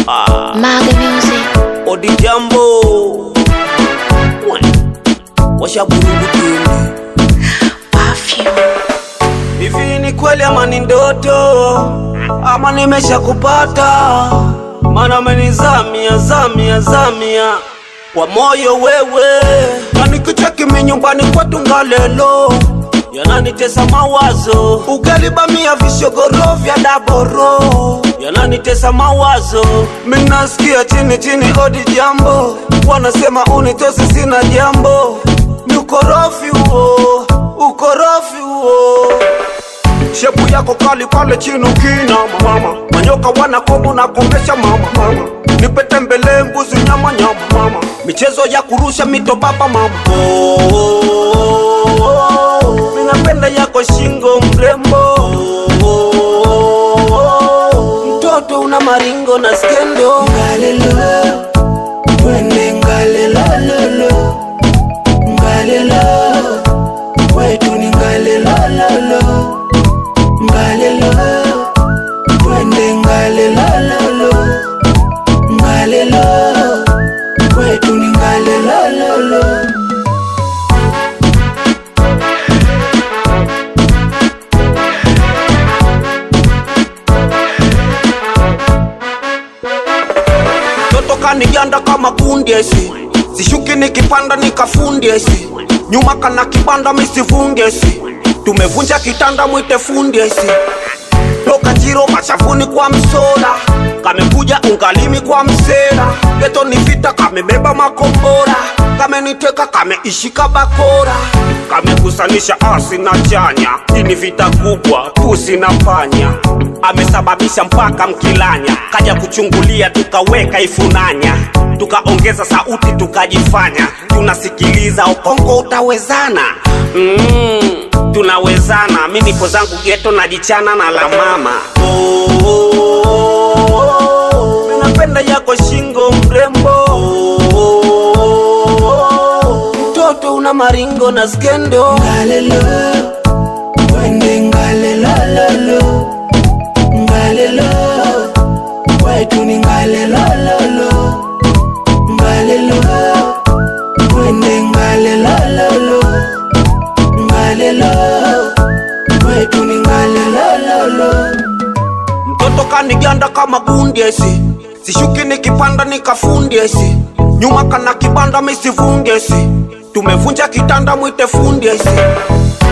Maga Music. Odi jambo washa burugu tuni Perfume. hivi ni kweli ama ni ndoto ama nimesha kupata, mana amenizamia zamia kwa moyo wewe, na nikicheki mi nyumbani kwetu Ngalelo yananitesa mawazo, ugalibamia vishogoro vya daboro yananitesa mawazo. Minasikia chini odi jambo, wanasema unitosi sina jambo, ni ukorofi huo. Shepu yako kali pale chini ukina mama, manyoka wanakomu na komesha mama, nipete mbele mbuzi nyama mama, michezo ya kurusha mito baba mama. Minapenda yako shingo mrembo, mtoto una maringo na skendo. Ngalelo, twende Ngalelo, lolo. Ngalelo, wetu ni Ngalelo, lolo. Ngalelo, twende Ngalelo, lolo. Ngalelo, wetu ni Ngalelo, lolo. Toto kaniganda kama kundiesi, sishuki nikipanda nikafundiesi, nyuma kana kibanda misivungesi, tumevunja kitanda mwite fundiesi. Toka jiro machafuni kwa msoda, kamekuja ungalimi kwa msera, geto ni vita kamebeba makombora, kameniteka kameishika bakora, kamekusanisha asi na chanya, ini vita kubwa pusi na panya, amesababisha mpaka mkilanya, kaja kuchungulia tukaweka ifunanya, tukaongeza sauti tukajifanya tunasikiliza ukongo utawezana. Tunawezana, mimi nipo zangu geto najichana na la mama. Minapenda yako shingo mrembo, mtoto una maringo na skendo. Ngalelo, twende Ngalelo, lolo. Ngalelo, wetu ni Ngalelo, lolo. Ngalelo, twende Ngalelo, lolo. Ngalelo, wetu ni Ngalelo, lolo. Mtoto kaniganda kama kundiesi, sishuki nikipanda nikafundiesi, nyuma kana kibanda misivungesi, tumevunja kitanda mwite fundiesi.